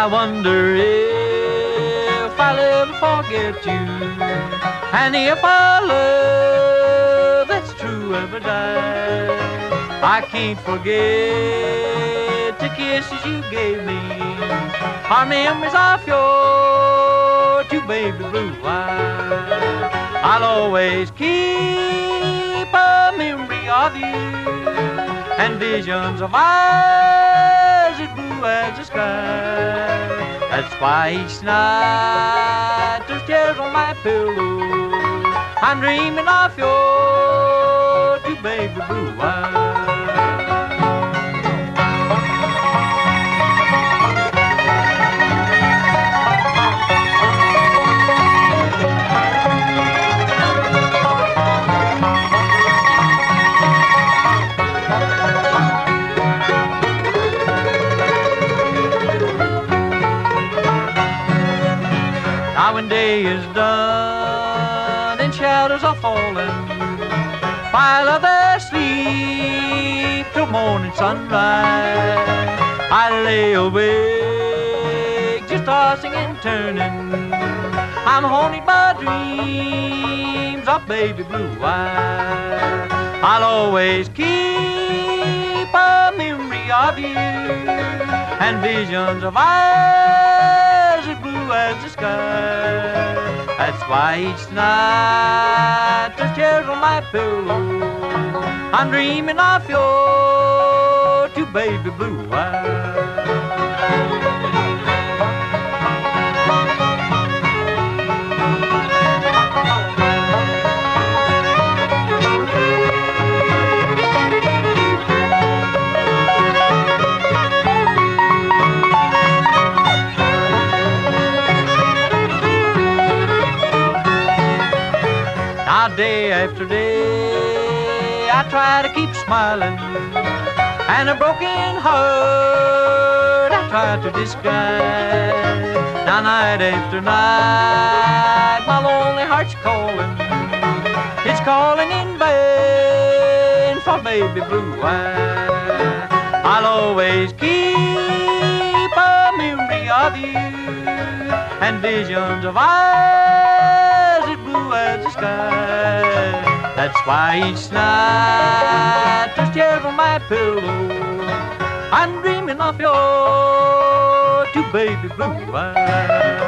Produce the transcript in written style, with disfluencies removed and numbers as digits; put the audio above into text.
I wonder if I'll ever forget you, and if our love that's true ever dies. I can't forget the kisses you gave me, our memories of your two baby blue eyes. I'll always keep a memory of you and visions of eyes as blue as the sky. That's why each night there's tears on my pillow. I'm dreaming of your two baby blue eyes. Now when day is done and shadows are falling, while others sleep till morning sunrise, I lay awake just tossing and turning. I'm haunted by dreams of baby blue eyes. I'll always keep a memory of you and visions of eyes as blue as the sky. That's why each night there's tears on my pillow. I'm dreaming of your two baby blue eyes. Now day after day I try to keep smiling, and a broken heart I try to disguise. Now night after night my lonely heart's calling. It's calling in vain for baby blue eyes. I'll always keep a memory of you and visions of eyes as blue as the sky. That's why each night there's tears on my pillow. I'm dreaming of your two baby blue eyes.